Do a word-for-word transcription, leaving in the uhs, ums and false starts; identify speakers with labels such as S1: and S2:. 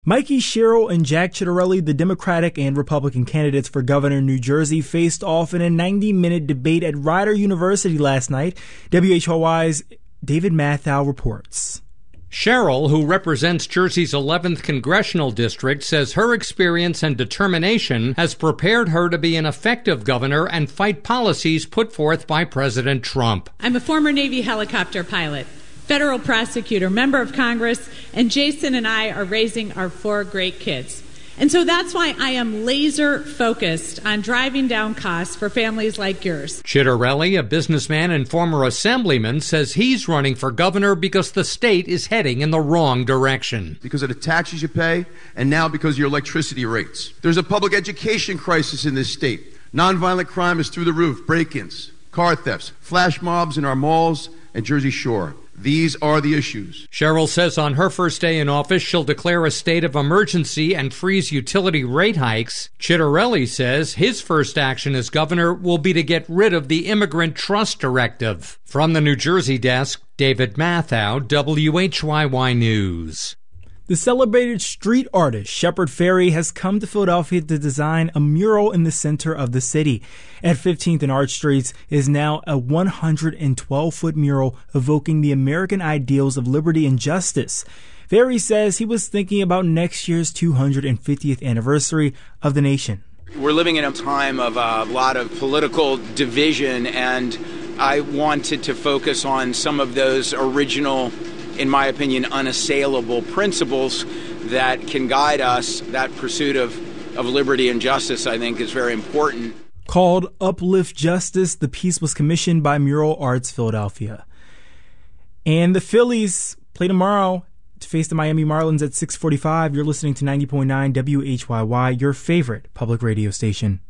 S1: Mikey Sherrill and Jack Ciattarelli, the Democratic and Republican candidates for governor in New Jersey, faced off in a ninety-minute debate at Rider University last night. W H Y Y's David Mathau reports.
S2: Sherrill, who represents Jersey's eleventh congressional district, says her experience and determination has prepared her to be an effective governor and fight policies put forth by President Trump.
S3: I'm a former Navy helicopter pilot, federal prosecutor, member of Congress, and Jason and I are raising our four great kids. And so that's why I am laser focused on driving down costs for families like yours.
S2: Ciattarelli, a businessman and former assemblyman, says he's running for governor because the state is heading in the wrong direction.
S4: Because of the taxes you pay, and now because of your electricity rates. There's a public education crisis in this state. Nonviolent crime is through the roof. Break-ins, car thefts, flash mobs in our malls and Jersey Shore. These are the issues.
S2: Sherrill says on her first day in office, she'll declare a state of emergency and freeze utility rate hikes. Ciattarelli says his first action as governor will be to get rid of the Immigrant Trust Directive. From the New Jersey desk, David Mathau, W H Y Y News.
S1: The celebrated street artist Shepard Fairey has come to Philadelphia to design a mural in the center of the city. At fifteenth and Arch Streets is now a one hundred twelve foot mural evoking the American ideals of liberty and justice. Fairey says he was thinking about next year's two hundred fiftieth anniversary of the nation.
S5: We're living in a time of a lot of political division, and I wanted to focus on some of those original, in my opinion, unassailable principles that can guide us. That pursuit of, of liberty and justice, I think, is very important.
S1: Called Uplift Justice, the piece was commissioned by Mural Arts Philadelphia. And the Phillies play tomorrow to face the Miami Marlins at six forty-five. You're listening to ninety point nine W H Y Y, your favorite public radio station.